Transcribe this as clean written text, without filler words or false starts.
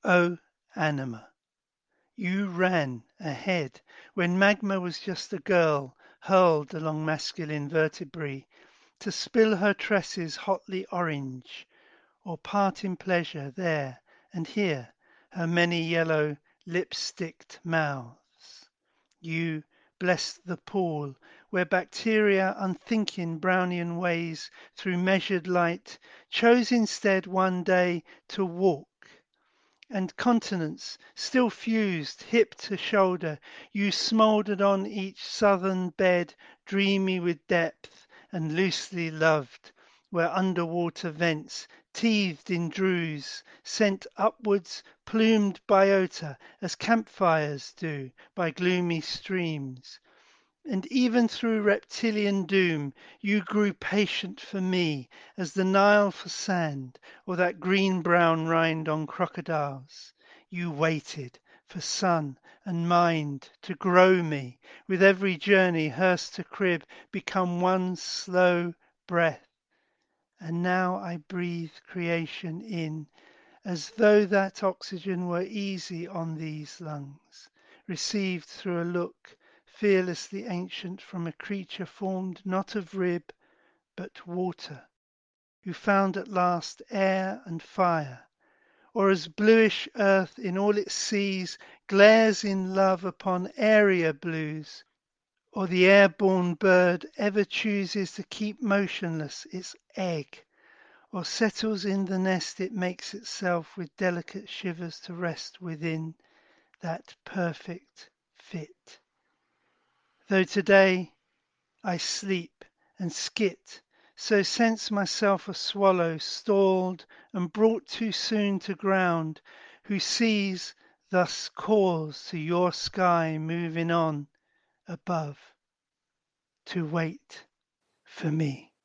O Anima, you ran ahead when Magma was just a girl hurled along masculine vertebrae to spill her tresses hotly orange, or part in pleasure there and here her many yellow lip-sticked mouths. You blessed the pool where bacteria unthinking Brownian ways through measured light chose instead one day to walk, and continents still fused hip to shoulder, you smouldered on each southern bed, dreamy with depth and loosely loved, where underwater vents teethed in drews, sent upwards plumed biota as campfires do by gloomy streams. And even through reptilian doom you grew patient for me as the Nile for sand, or that green-brown rind on crocodiles. You waited for sun and mind to grow me, with every journey hearse to crib become one slow breath. And now I breathe creation in, as though that oxygen were easy on these lungs, received through a look fearlessly ancient from a creature formed not of rib but water, who found at last air and fire, or as bluish earth in all its seas glares in love upon airier blues, or the air-born bird ever chooses to keep motionless its egg, or settles in the nest it makes itself with delicate shivers to rest within that perfect fit. Though today I sleep and skit, so sense myself a swallow stalled and brought too soon to ground, who sees thus calls to your sky moving on above to wait for me.